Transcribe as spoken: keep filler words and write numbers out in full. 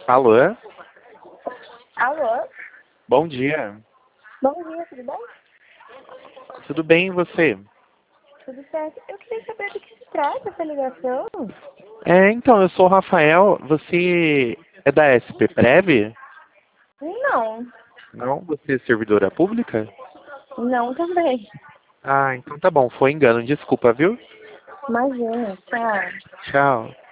Alô? Alô? Bom dia. Bom dia, tudo bem? Tudo bem e você? Tudo certo. Eu queria saber do que se trata essa ligação. É, então, eu sou o Rafael. Você é da S P Prev? Não, Não? Você é servidora pública? não também. Ah, então tá bom. Foi engano. Desculpa, viu? Imagina, tchau. Tchau.